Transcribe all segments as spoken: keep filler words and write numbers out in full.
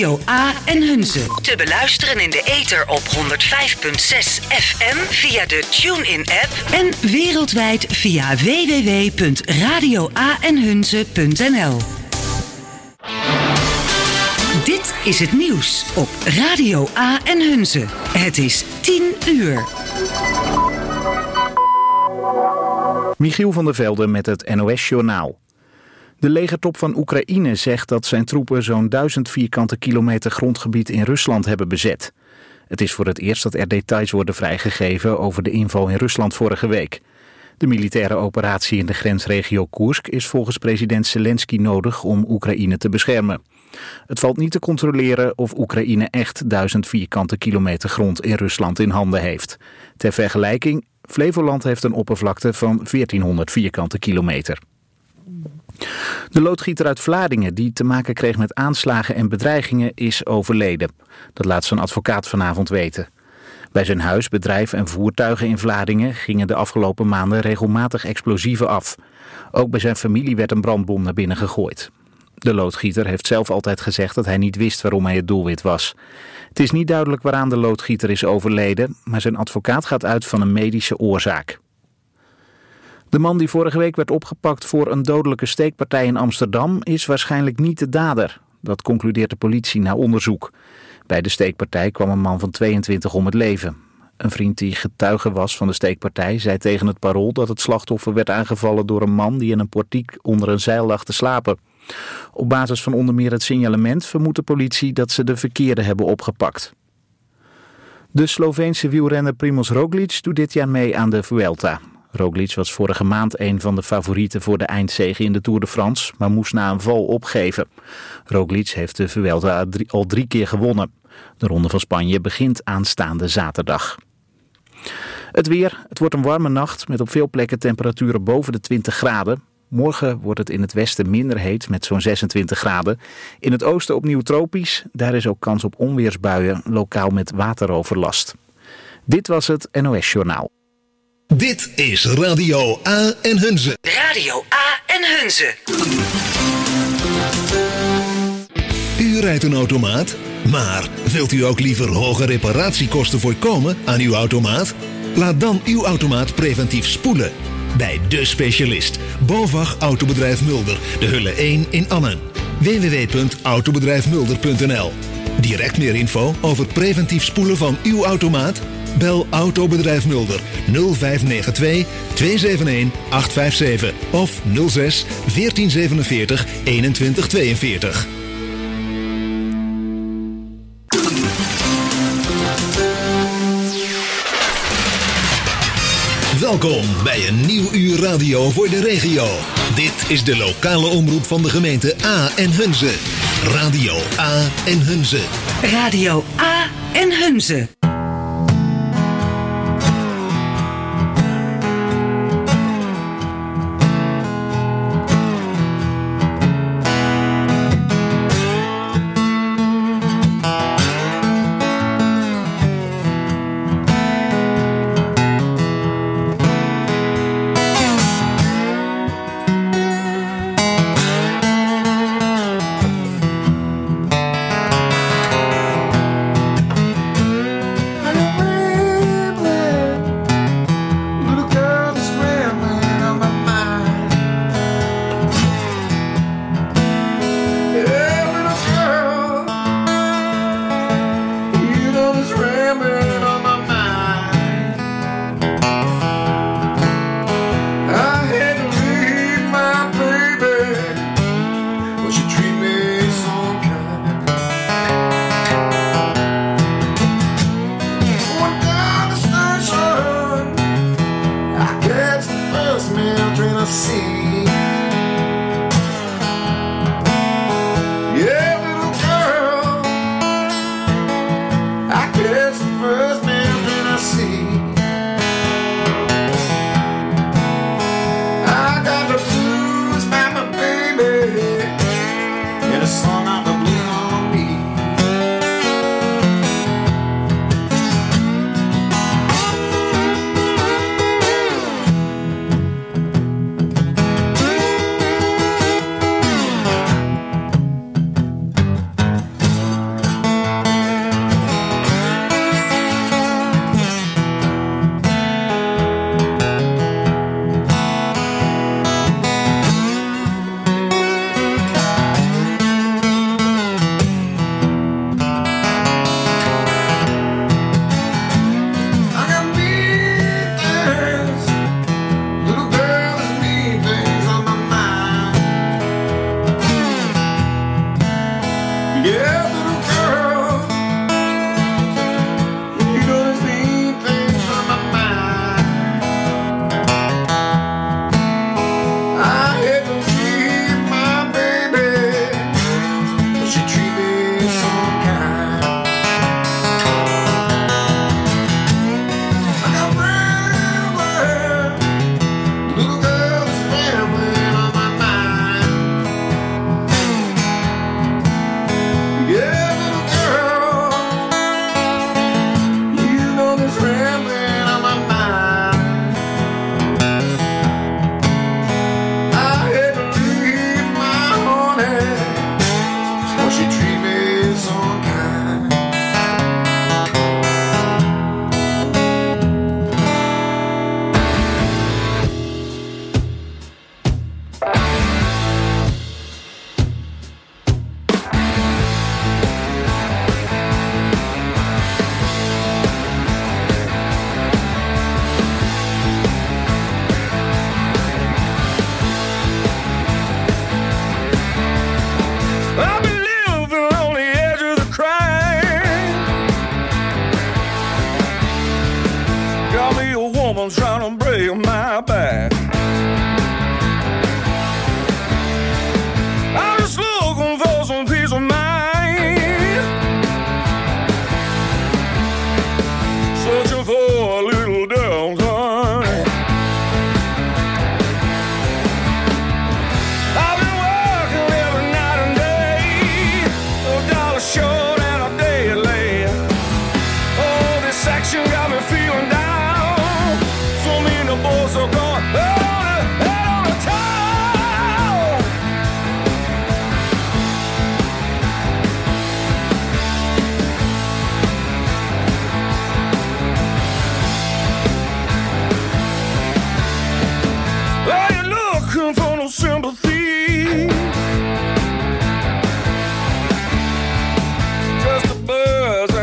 Radio A en Hunze. Te beluisteren in de ether op honderd vijf komma zes F M via de TuneIn-app en wereldwijd via w w w punt radio a en hunze punt n l. Dit is het nieuws op Radio A en Hunze. Het is tien uur. Michiel van der Velde met het N O S-journaal. De legertop van Oekraïne zegt dat zijn troepen zo'n duizend vierkante kilometer grondgebied in Rusland hebben bezet. Het is voor het eerst dat er details worden vrijgegeven over de inval in Rusland vorige week. De militaire operatie in de grensregio Koersk is volgens president Zelensky nodig om Oekraïne te beschermen. Het valt niet te controleren of Oekraïne echt duizend vierkante kilometer grond in Rusland in handen heeft. Ter vergelijking, Flevoland heeft een oppervlakte van veertienhonderd vierkante kilometer. De loodgieter uit Vlaardingen, die te maken kreeg met aanslagen en bedreigingen, is overleden. Dat laat zijn advocaat vanavond weten. Bij zijn huis, bedrijf en voertuigen in Vlaardingen gingen de afgelopen maanden regelmatig explosieven af. Ook bij zijn familie werd een brandbom naar binnen gegooid. De loodgieter heeft zelf altijd gezegd dat hij niet wist waarom hij het doelwit was. Het is niet duidelijk waaraan de loodgieter is overleden, maar zijn advocaat gaat uit van een medische oorzaak. De man die vorige week werd opgepakt voor een dodelijke steekpartij in Amsterdam is waarschijnlijk niet de dader. Dat concludeert de politie na onderzoek. Bij de steekpartij kwam een man van tweeëntwintig om het leven. Een vriend die getuige was van de steekpartij zei tegen het Parool dat het slachtoffer werd aangevallen door een man die in een portiek onder een zeil lag te slapen. Op basis van onder meer het signalement vermoedt de politie dat ze de verkeerde hebben opgepakt. De Sloveense wielrenner Primož Roglič doet dit jaar mee aan de Vuelta. Roglič was vorige maand een van de favorieten voor de eindzege in de Tour de France, maar moest na een val opgeven. Roglič heeft de Vuelta al drie keer gewonnen. De Ronde van Spanje begint aanstaande zaterdag. Het weer. Het wordt een warme nacht met op veel plekken temperaturen boven de twintig graden. Morgen wordt het in het westen minder heet met zo'n zesentwintig graden. In het oosten opnieuw tropisch. Daar is ook kans op onweersbuien, lokaal met wateroverlast. Dit was het N O S-journaal. Dit is Radio A en Hunze. Radio A en Hunze. U rijdt een automaat, maar wilt u ook liever hoge reparatiekosten voorkomen aan uw automaat? Laat dan uw automaat preventief spoelen. Bij De Specialist, BOVAG Autobedrijf Mulder, de Hulle één in Annen. w w w punt autobedrijf mulder punt n l. Direct meer info over preventief spoelen van uw automaat? Bel Autobedrijf Mulder nul vijf negen twee twee zeven een acht vijf zeven of nul zes veertien zevenenveertig eenentwintig tweeënveertig. Welkom bij een nieuw uur radio voor de regio. Dit is de lokale omroep van de gemeente A en Hunze. Radio A en Hunze. Radio A en Hunze.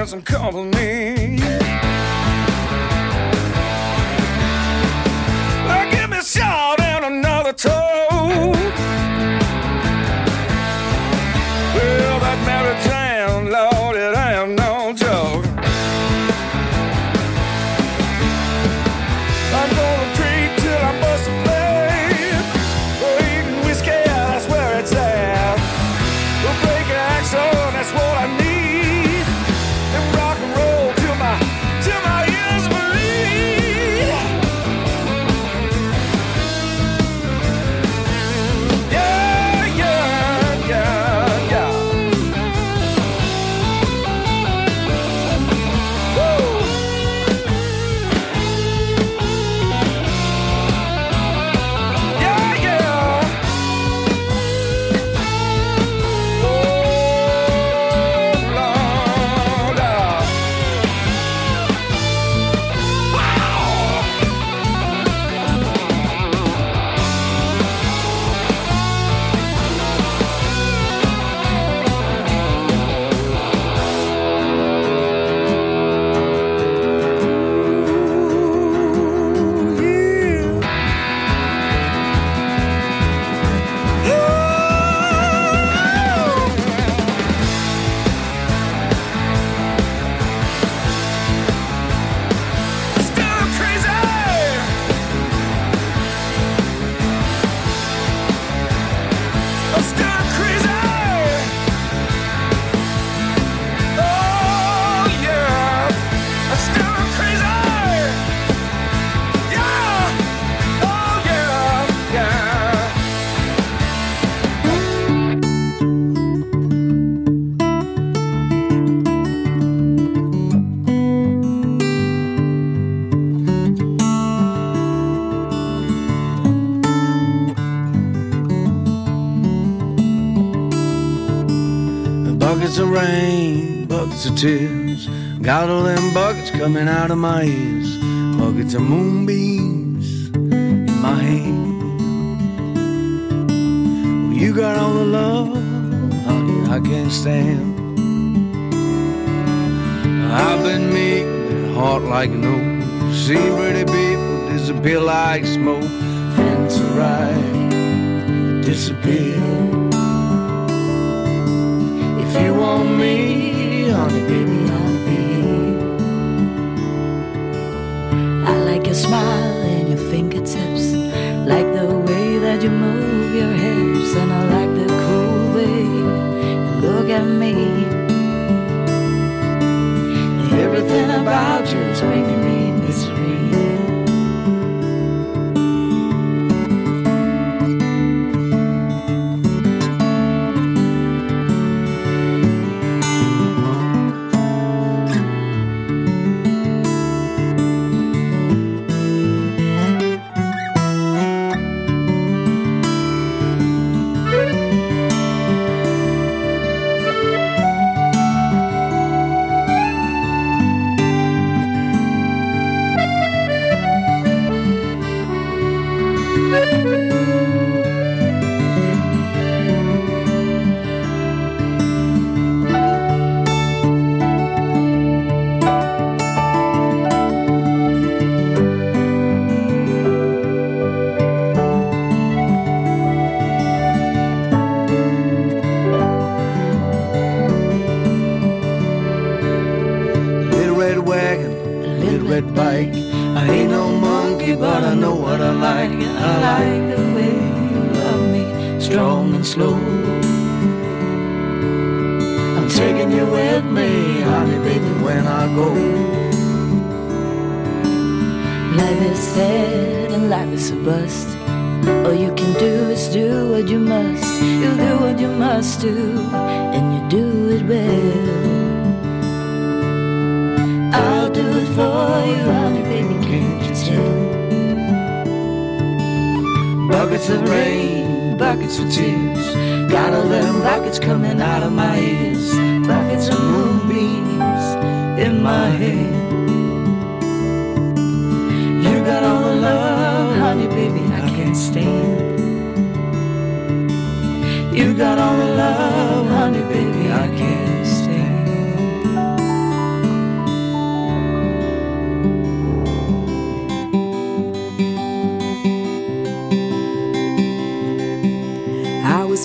find some company. Well, give me a shot and another toe. Well, that Mary Jane, Lord, it ain't no joke. I'm gonna drink till I bust a blade. We're eating whiskey, that's where it's at. We'll break an axle, that's what I need. And rock and roll till my, till my ears bleed. Yeah, yeah, yeah, yeah. Woo! Yeah, yeah. Oh, Lord. Still crazy. I'm still crazy. Oh yeah, I'm still crazy. Yeah. Oh yeah, yeah. Buckets of rain, buckets of tears. Got all them buckets coming out of my ears. Buckets of moonbeams in my hand. Well, you got all the love, honey, I can't stand. I've been meek, been hot like an oak. Seen pretty people disappear like smoke. Friends arrive, disappear. If you want me, honey, baby, I'll be here. I like your smile and your fingertips, like the way that you move your hips, and I like the cool way you look at me. Everything about you is making me misery. red bike. I ain't no monkey, but I know what I like. I like the way you love me, strong and slow. I'm taking you with me, honey, baby, when I go. Life is sad and life is a bust. All you can do is do what you must. You do what you must do, and you do it well. I'll do it for you, honey, baby, can't you tell? Buckets of rain, buckets of tears, got all them buckets coming out of my ears. Buckets of moonbeams in my head. You got all the love, honey, baby, I can't stand. You got all the love, honey, baby, I can't stand.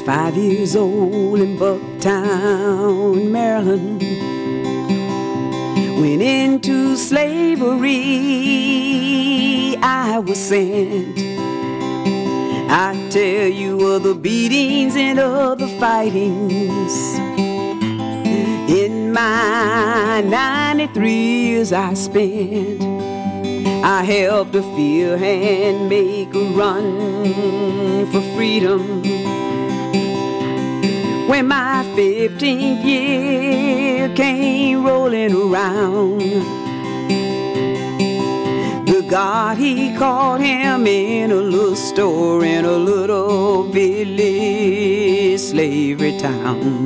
five years old in Bucktown, Maryland. Went into slavery, I was sent. I tell you of the beatings and of the fightings. In my ninety-three years I spent, I helped a few hand make a run for freedom. When my fifteenth year came rolling around, the God he called him in a little store in a little village slavery town.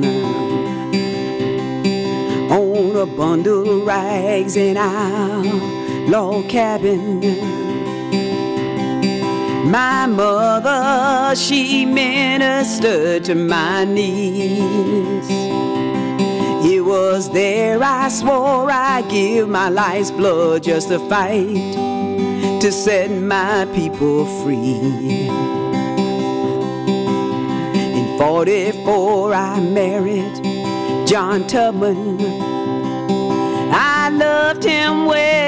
On a bundle of rags in our log cabin, my mother, she ministered to my needs. It was there I swore I'd give my life's blood just to fight to set my people free. In forty-four I married John Tubman. I loved him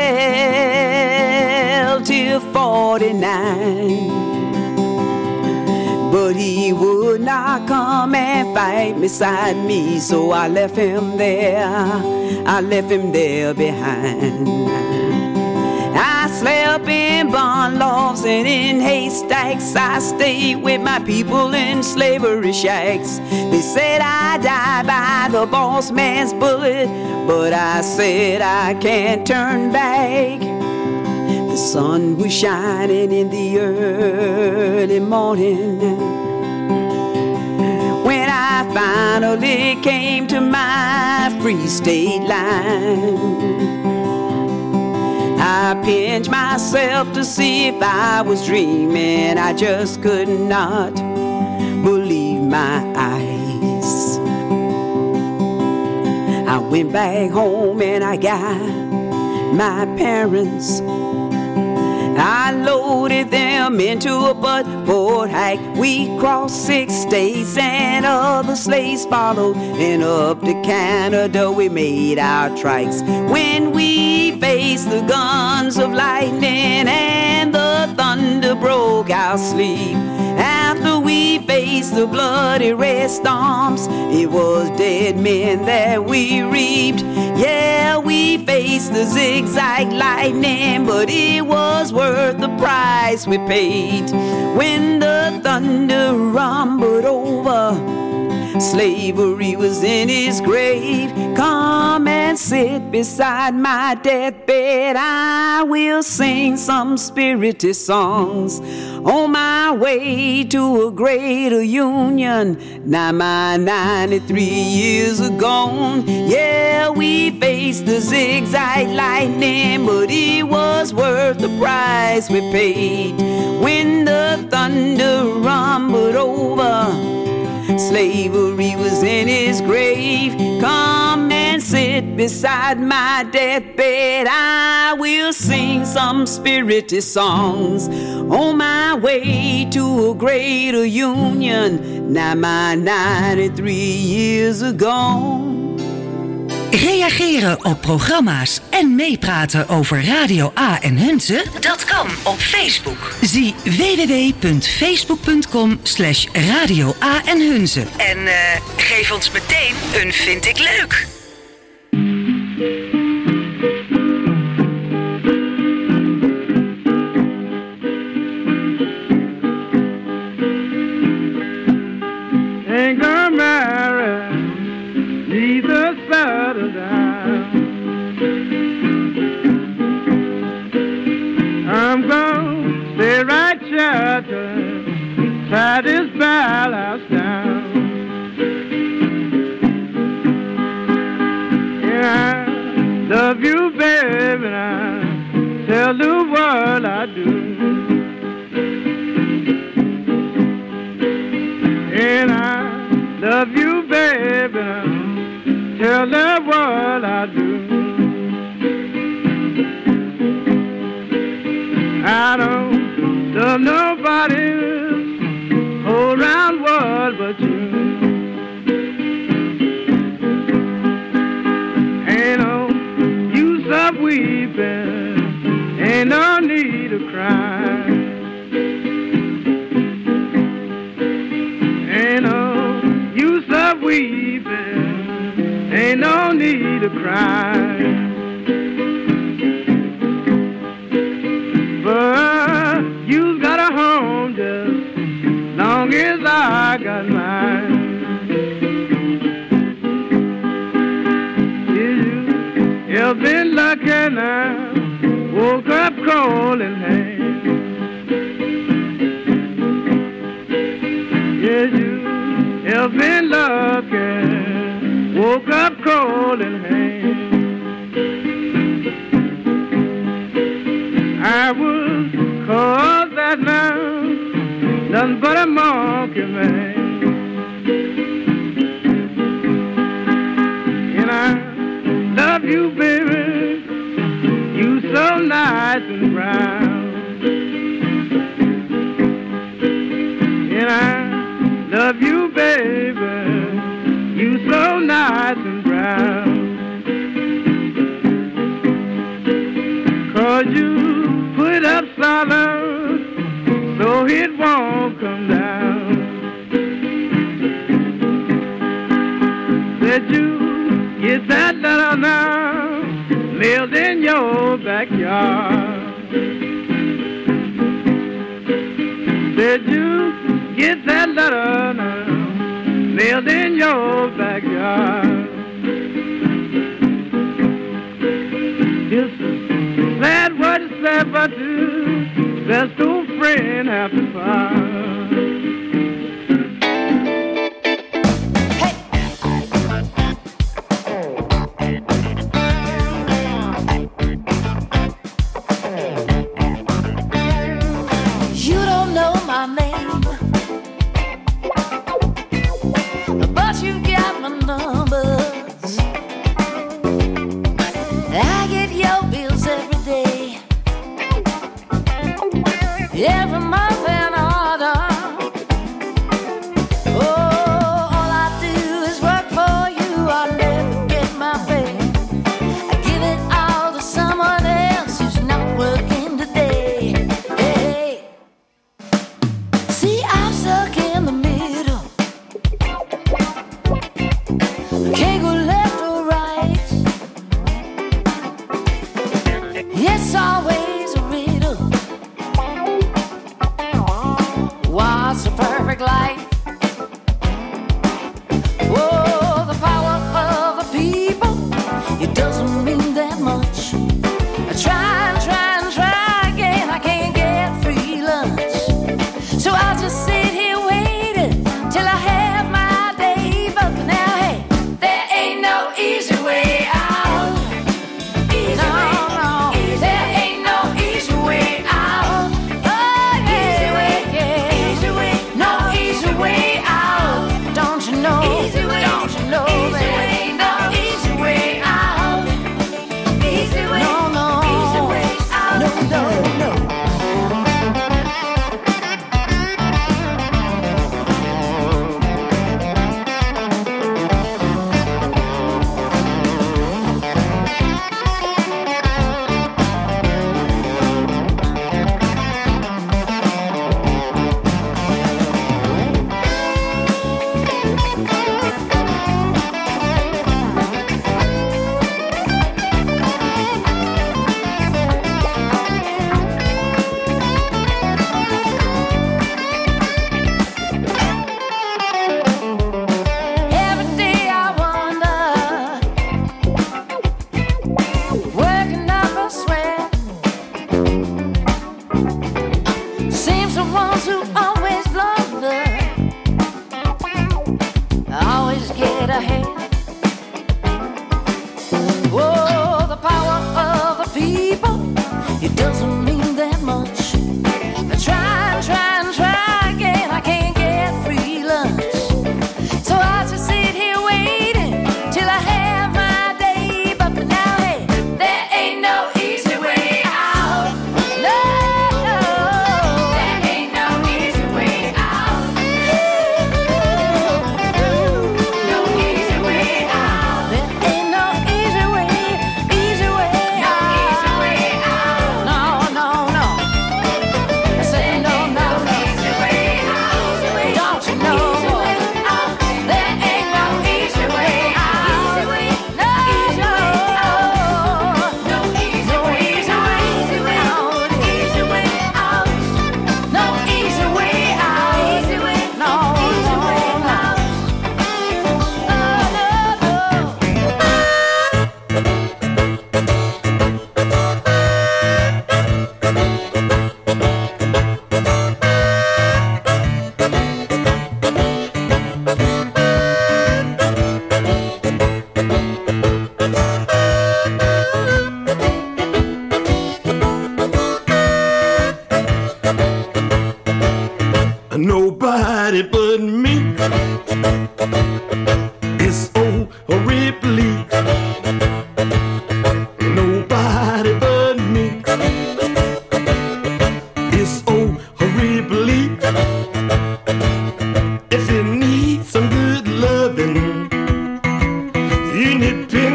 well till forty-nine, but he would not come and fight beside me, so I left him there, I left him there behind. I slept in barn lofts and in haystacks. I stayed with my people in slavery shacks. They said I died by the boss man's bullet, but I said I can't turn back. The sun was shining in the early morning when I finally came to my free state line. I pinched myself to see if I was dreaming. I just could not believe my eyes. I went back home and I got my parents. I loaded them into a butt-board hack. We crossed six states and other slaves followed, and up to Canada we made our tracks. When we faced the guns of lightning and the thunder broke our sleep, after we faced the bloody red storms, it was dead men that we reaped. Yeah, we faced the zigzag lightning, but it was worth the price we paid. When the thunder rumbled over, slavery was in his grave. Come and sit beside my deathbed. I will sing some spirited songs on my way to a greater union. Now my ninety-three years are gone. Yeah, we faced the zigzag lightning, but it was worth the price we paid. When the thunder rumbled over, slavery was in his grave. Come and sit beside my deathbed. I will sing some spirited songs on my way to a greater union. Now my ninety-three years are gone. Reageren op programma's en meepraten over Radio A en Hunze? Dat kan op Facebook. Zie w w w punt facebook punt com slash radio A en Hunze. En uh, geef ons meteen een vind ik leuk. Ain't gonna marry, neither settle down. I'm gonna stay right sheltered, tie this bell house down. Yeah, I love you, baby, and I tell the world I do. And I love you, baby, and I tell the world I do. I don't love nobody whole round world but you. weeping, ain't no need to cry. Ain't no use of weeping, ain't no need to cry. But you've got a home just long as I got mine. You've been lucky now, woke up cold in hand. Yes, you've been lucky, woke up cold in hand. I was cause that now, nothing but a monkey man. And I love you, baby, you so nice and brown. And I love you, baby, you so nice and brown. Cause you put up solid so it won't come down. Said you get that letter now, mailed in your backyard. Said you get that letter now, mailed in your backyard. It's sad what it's sad, but the best old friend have to part. Every month and order. Oh, all I do is work for you. I never get my pay. I give it all to someone else who's not working today. Hey, see, I'm stuck in the middle. I can't go left or right. It's always a riddle. What's the perfect life? Oh, the power of the people, it doesn't mean that much. I try and try and try again, I can't get free lunch. So I'll just sit here waiting till I have my day. But now, hey, there ain't no easy way out. Easy no, way. No, easy there way. Ain't no easy way out. Oh, yeah. Easy way, yeah. Easy way. No easy way out. Don't you know? Easy way. Don't you know? Easy there way. Ain't no easy way out.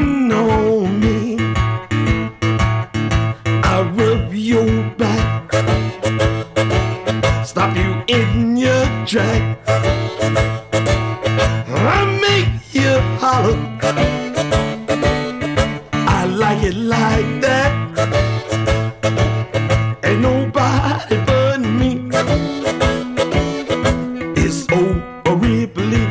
lean on me. I rub your back, stop you in your tracks. I make you holler. I like it like that. Ain't nobody but me. It's over, Ripley.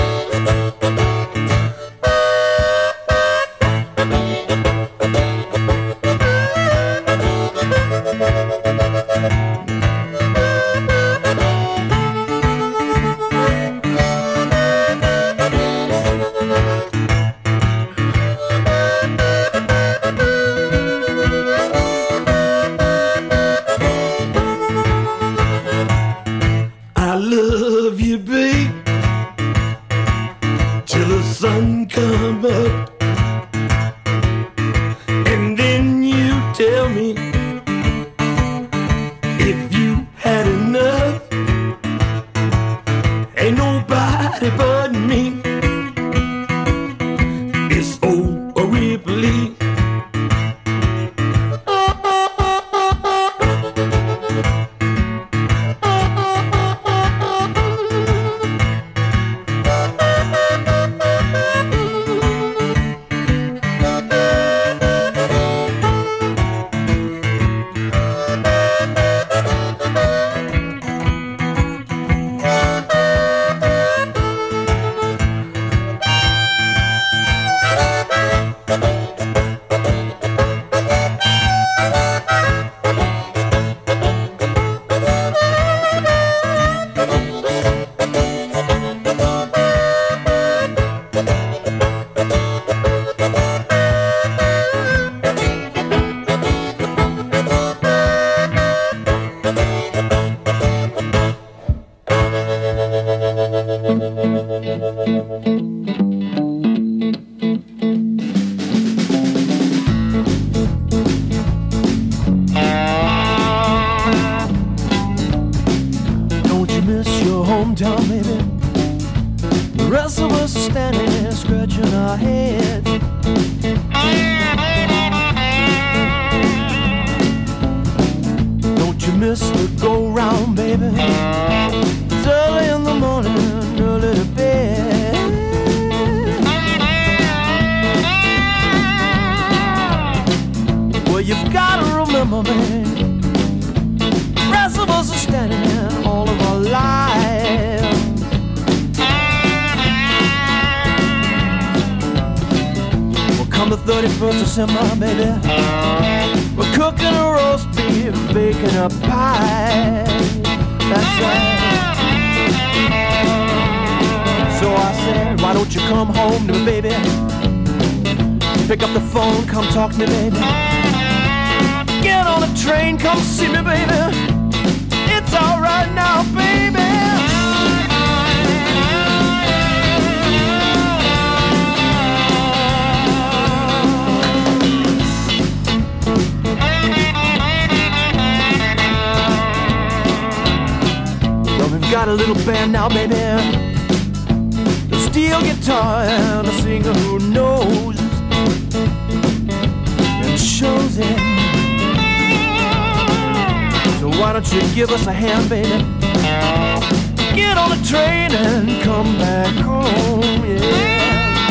Talk to me, baby. Get on a train, come see me, baby. It's alright now, baby. Well, we've got a little band now, baby. The steel guitar and a singer who knows. Shows it. So why don't you give us a hand, baby? Get on a train and come back home, yeah.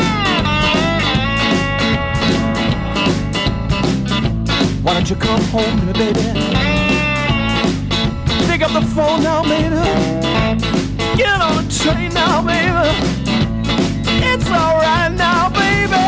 Why don't you come home to me, baby? Pick up the phone now, baby. Get on a train now, baby. It's alright now, baby.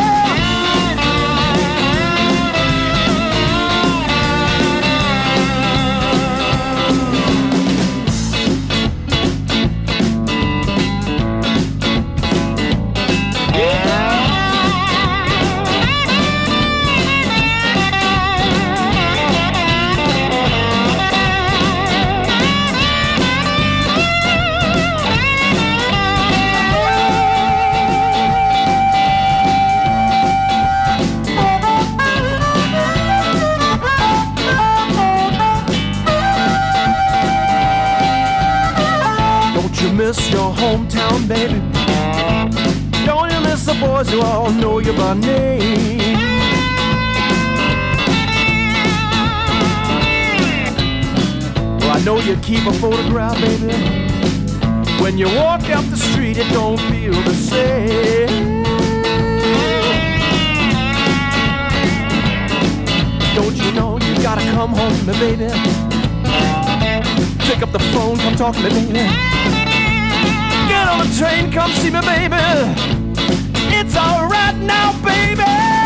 girls who all know you by name. Well, I know you keep a photograph, baby. When you walk up the street, it don't feel the same. Don't you know you gotta come home to me, baby? Pick up the phone, come talk to me, baby. Get on the train, come see me, baby. It's alright now, baby.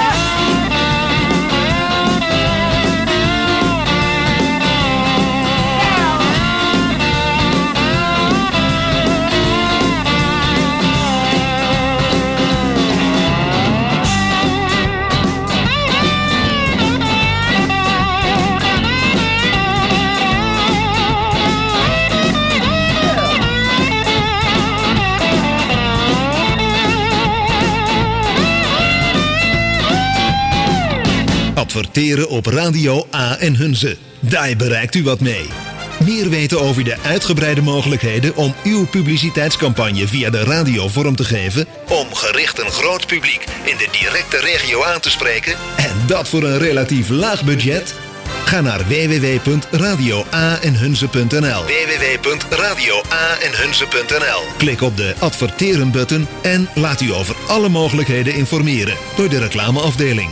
Adverteren op Radio A en Hunze. Daar bereikt u wat mee. Meer weten over de uitgebreide mogelijkheden om uw publiciteitscampagne via de radio vorm te geven, om gericht een groot publiek in de directe regio aan te spreken, en dat voor een relatief laag budget? Ga naar w w w punt radio a en hunze punt n l. w w w punt radio a en hunze punt n l. Klik op de adverteren-button en laat u over alle mogelijkheden informeren door de reclameafdeling.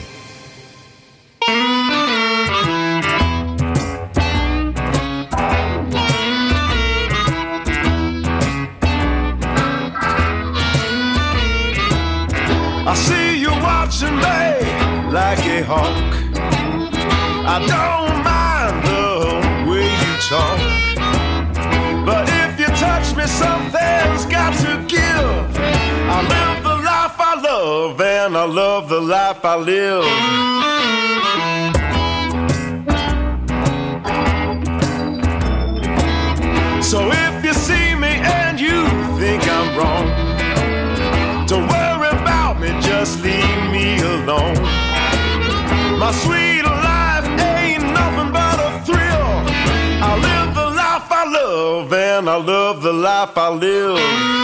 I see you watching me like a hawk. I don't mind the way you talk, but if you touch me, something's got to give. I live the life I love, and I love the life I live. So if you see me and you think I'm wrong, don't worry about me, just leave me alone. My sweet life ain't nothing but a thrill. I live the life I love, and I love the life I live.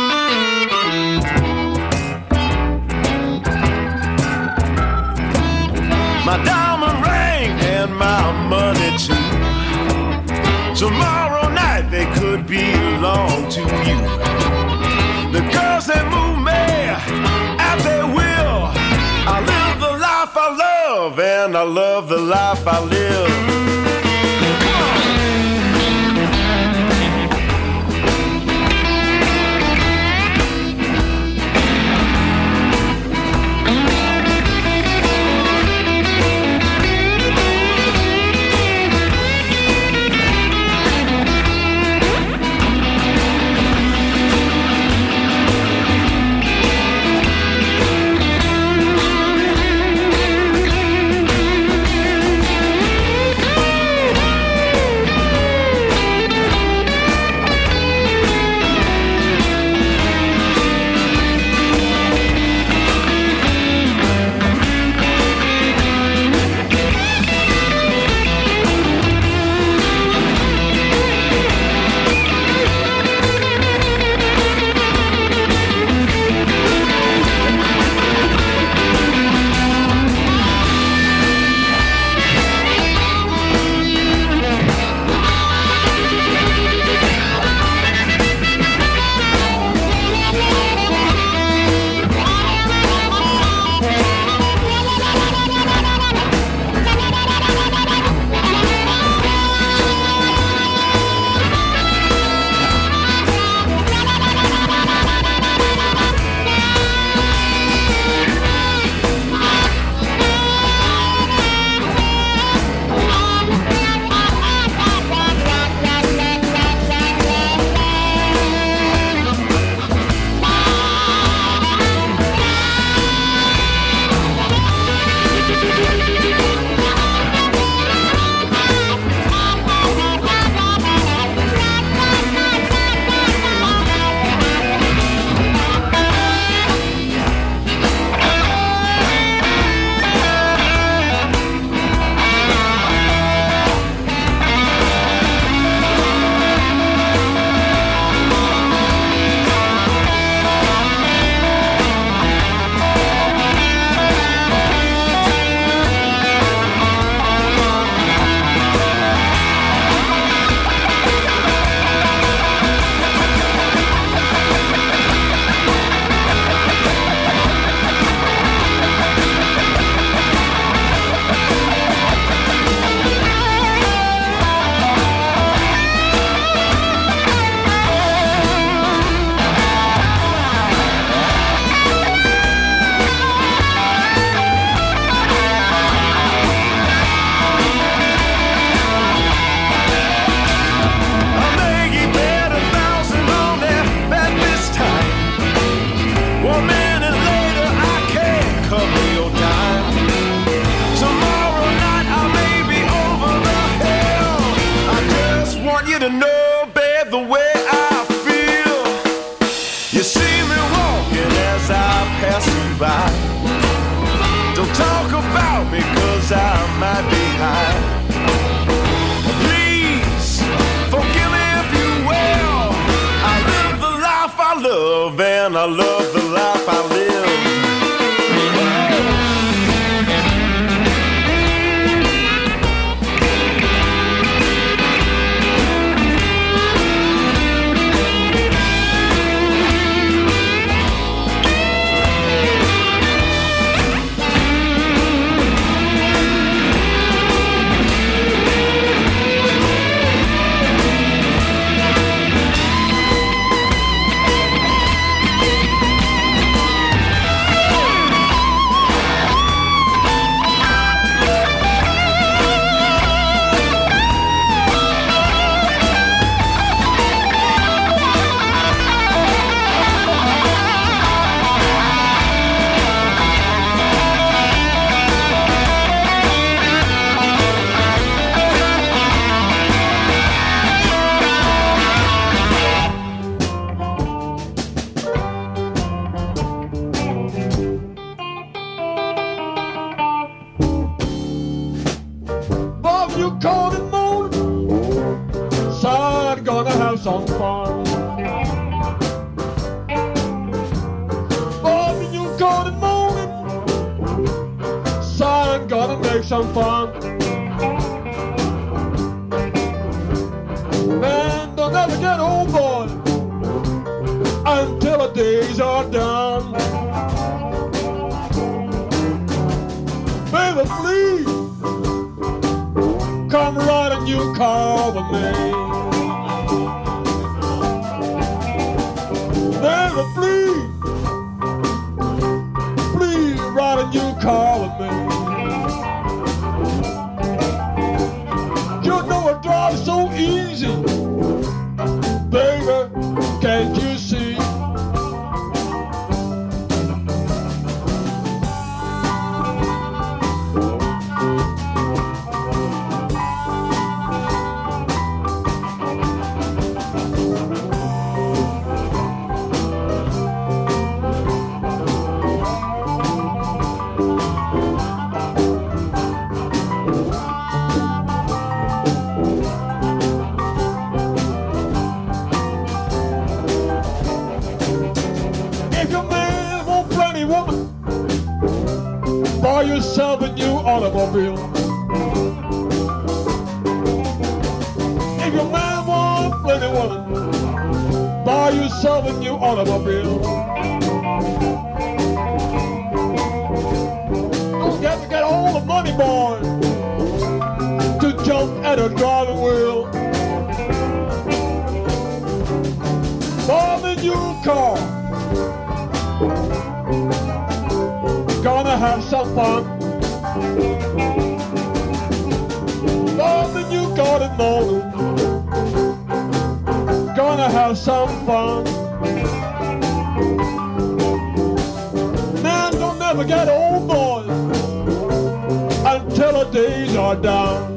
My diamond ring and my money too. Tomorrow night they could belong to you. The girls that move me at their will. I live the life I love, and I love the life I live. out because I might be high. Please forgive me if you will. I live the life I love and I love the life I live. Some fun. Bob, you got it morning. Son, gonna make some fun. Man, don't ever get old, boy, until the days are done. Baby, please come ride a new car with me. Baby, please, please ride a new car with me. You know it drives so easy, baby, can't you see? Buy yourself a new automobile. If your man wants plenty woman, buy yourself a new automobile. Don't get to get all the money, boy, to jump at a driving wheel. Buy the new car. Gonna have some fun. Loving you got it morning. Gonna have some fun. Man, don't never get old, boys, until the days are done.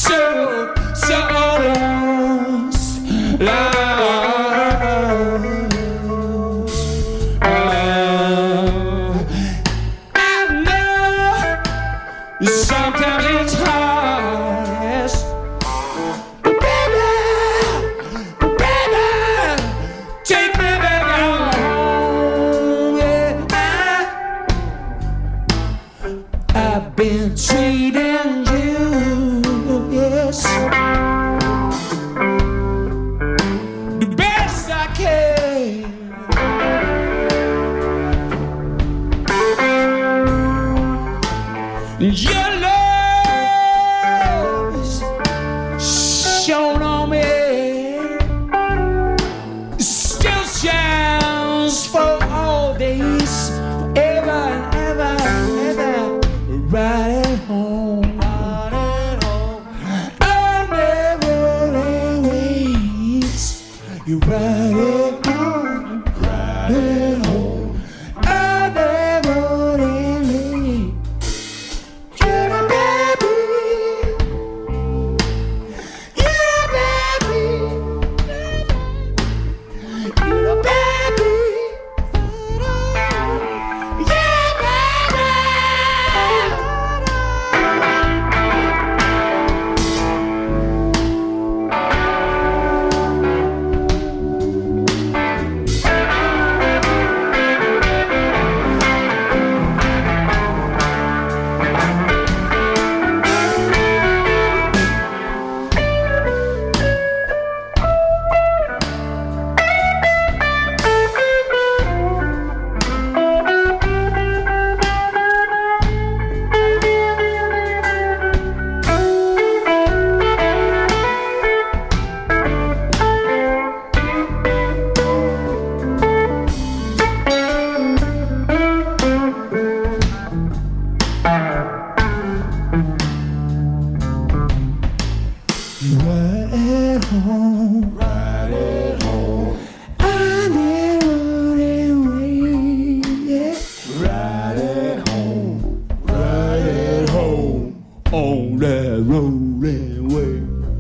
so, so lost. Lost. Uh, I know sometimes it's hard, yes. But baby, baby, take me back home. Yeah, I, I've been treating you, yes, the best I can. Your love is shown on me, still shines for all days, forever and ever and ever. Right at home, right at home. I'll never ways. You're right at home, right at home. I'll never leave. You're the baby, you're the baby, you're the baby, yeah, baby. Right at home, right at home. I never away, yeah. Right at home, right at home. On that rolling way.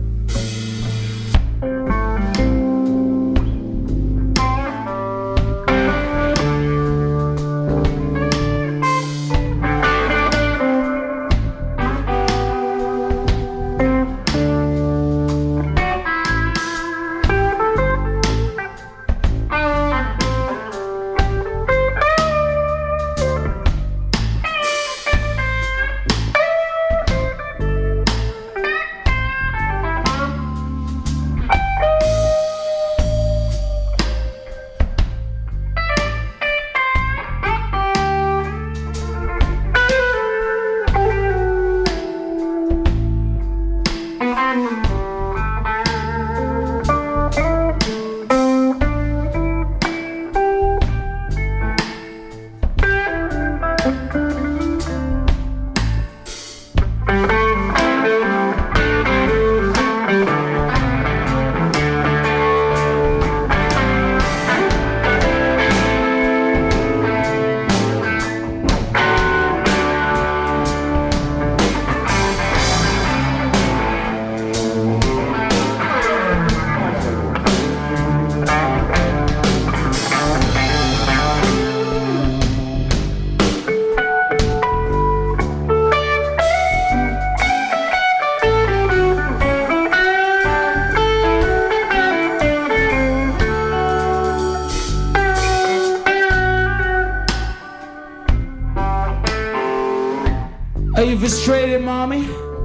Are you frustrated, mommy?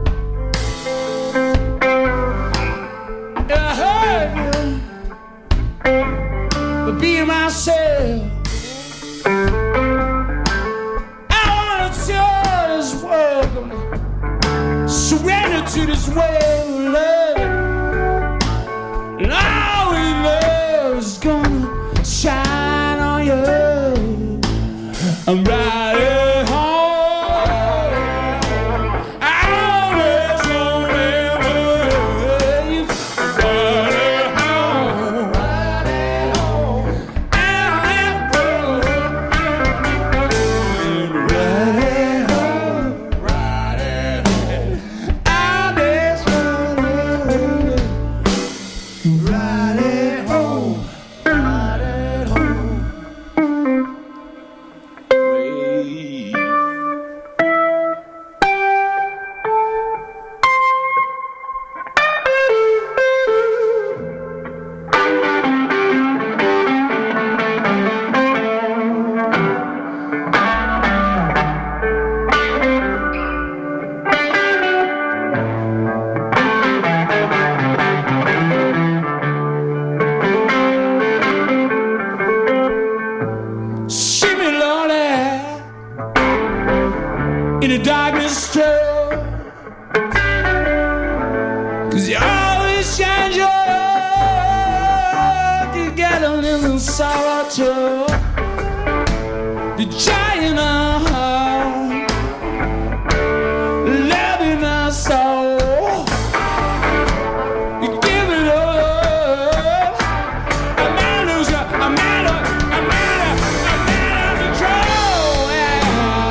I heard you, but being myself, I wanna tell this world, gonna surrender to this way of loving, and all we love is gonna shine on you. I'm right at home. Right straight. Cause you always change your luck. You get a little sorrow too. The giant heart, loving our soul. You give it up. A man who's a, a man of, a man of, a man of control. Yeah.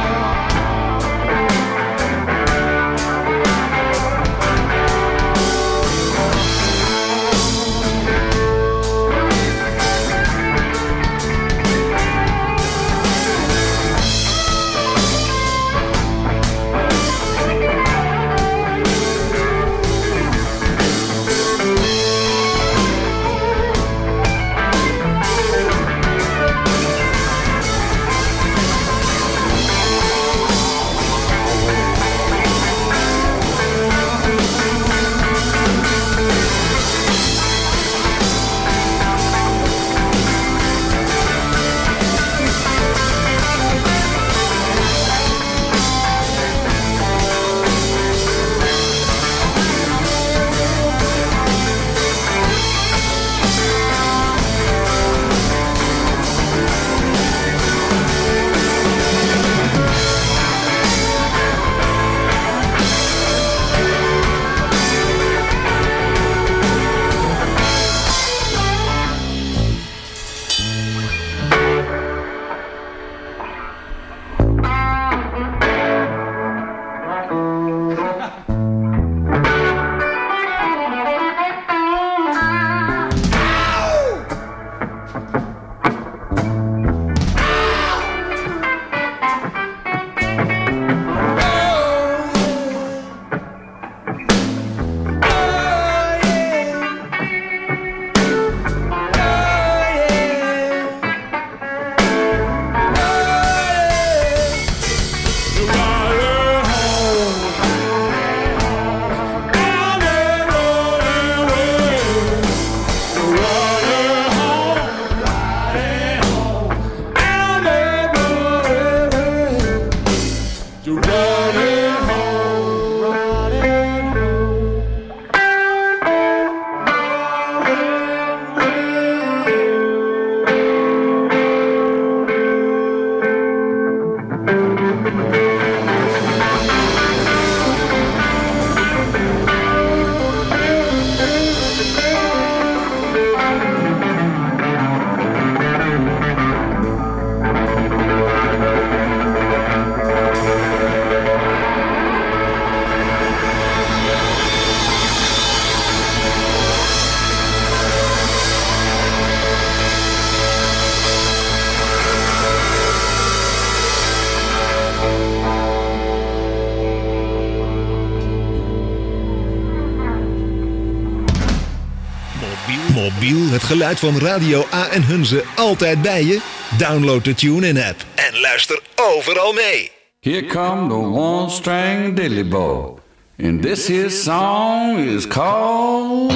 Mobiel, het geluid van Radio A en Hunze altijd bij je? Download de TuneIn app en luister overal mee. Here come the one-string diddly bow, and this here song is called,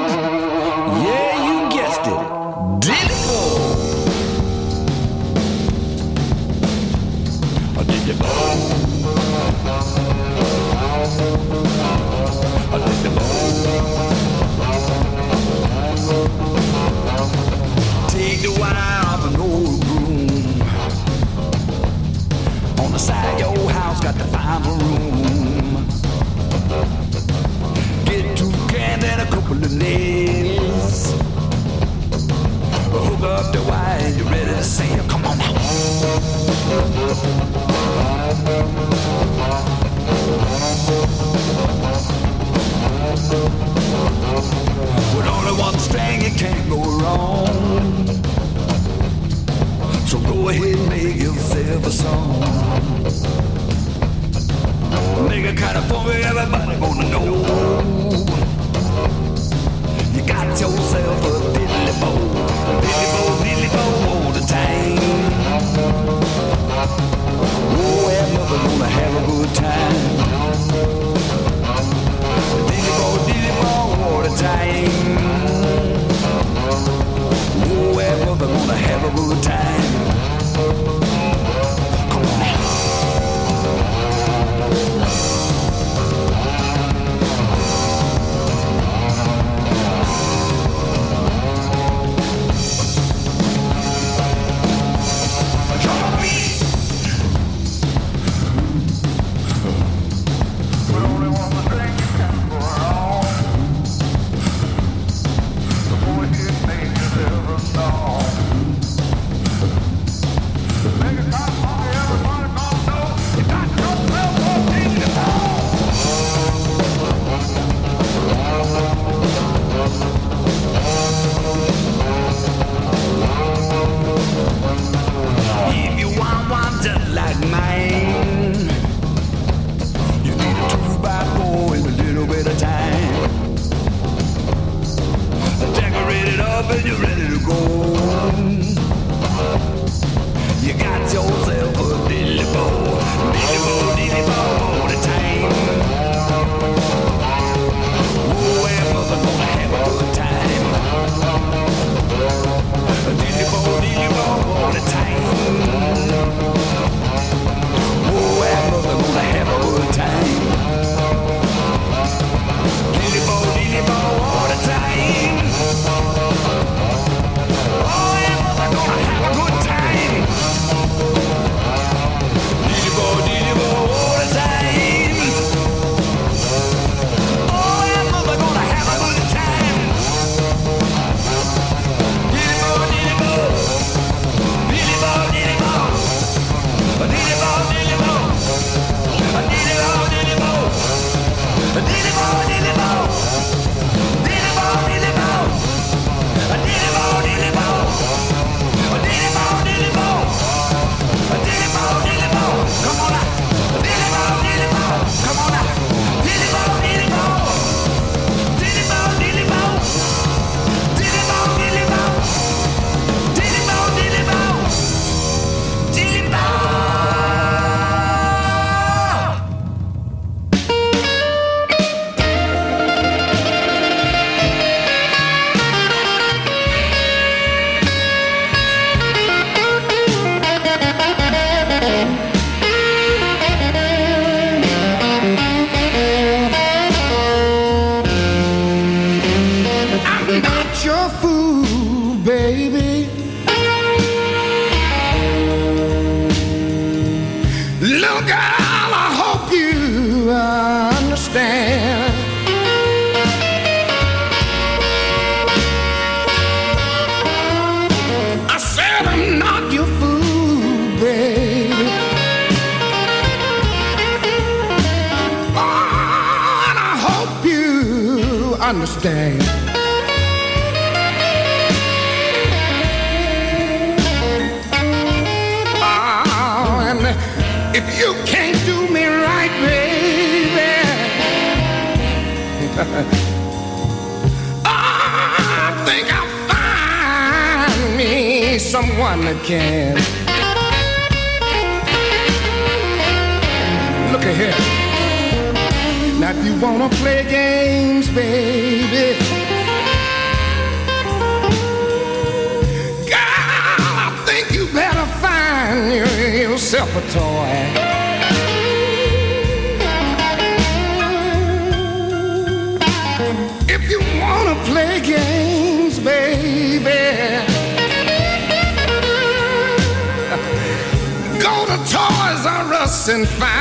yeah, you guessed it, Diddly Bow. A diddly bow, a diddly bow. Take the wire off an old broom. On the side of your house, got the final room. Get two cans and a couple of nails. Hook up the wire and you're ready to sail. Come on now. With only one string, you can't go wrong. So go ahead and make yourself a song. Make it kind of funky, everybody gonna know. You got yourself a diddly bow, diddly bow, diddly bow all the time. Oh, everybody gonna have a good time. Diddly bow, diddly bow all the time. Oh, everybody gonna have a good time. Come on now. up and you're ready to go. You got yourself a dilly bow, dilly bow, dilly bow all the time. Oh, and mother gonna have a good time. Dilly bow, dilly bow all the time. Oh, and mother gonna have a good time. Dilly bow, dilly bow all the time. Oh, and mother gonna have a good time. Dilly bow, dilly bow all the time. Oh, and mother gonna have a good time. Dilly bow, dilly bow. Dilly bow, dilly bow. Dilly bow, dilly bow. Dilly bow, dilly bow. Dilly bow, dilly bow. Dilly bow, dilly bow. Dilly bow, dilly bow. Dilly bow, dilly bow. Dilly bow, dilly bow. Come on now. Dilly bow, dilly bow. Come on now. Dilly bow, dilly bow. Dilly bow, dilly bow. Dilly bow, dilly bow. Dilly bow, dilly bow. Dilly bow. I'm not your fool, baby. Little girl, I hope you understand. I said I'm not your fool, baby. Oh, and I hope you understand. Oh, and if you can't do me right, baby, I think I'll find me someone that can. Look at here. Now if you wanna play games, baby, girl, I think you better find yourself a toy. If you wanna play games, baby, go to Toys R Us and find